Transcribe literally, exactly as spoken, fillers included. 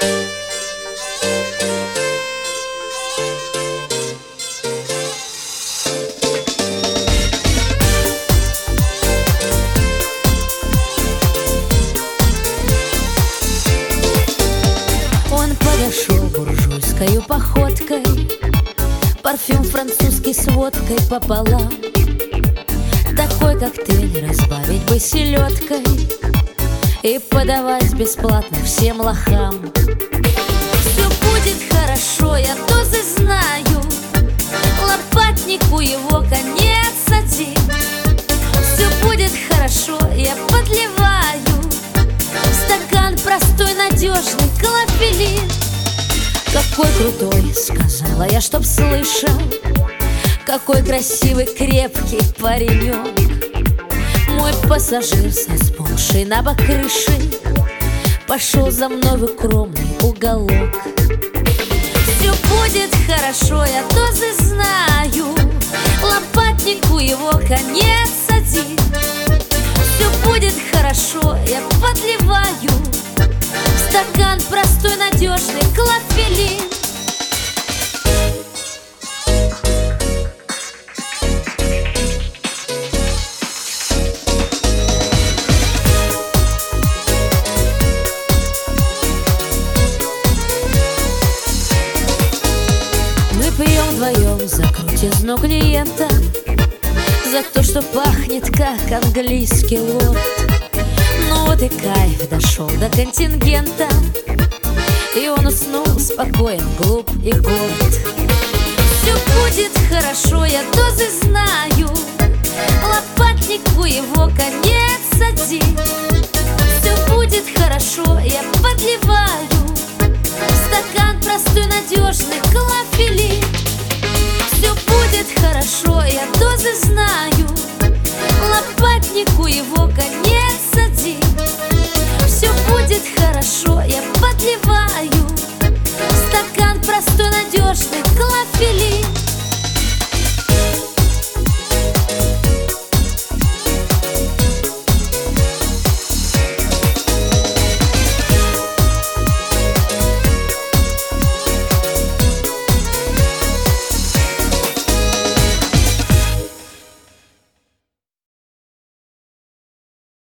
Подошел буржуйскою походкой, парфюм французский с водкой пополам. Такой коктейль разбавить бы селедкой и подавать бесплатно всем лохам. Все будет хорошо, я дозы знаю, лопатнику его конец один. Все будет хорошо, я подливаю в стакан простой, надежный клофелин. Какой крутой, сказала я, чтоб слышал, какой красивый, крепкий паренек. Мой пассажир со сползшей на бок крыши пошел за мной в укромный уголок. Все будет хорошо, я дозы знаю, лопатнику его конец один. Все будет хорошо, я подливаю в стакан простой, надежный клофелин. Мы пьем вдвоем за крутизну клиента, за то, что пахнет, как английский лорд. Ну вот и кайф дошел до контингента, и он уснул спокоен, глуп и горд. Все будет хорошо, я дозы знаю, лопатнику его конец один. Все будет хорошо, я подливаю в стакан простой, надежный клофелин. Все будет хорошо, я дозы знаю, лопатнику его конец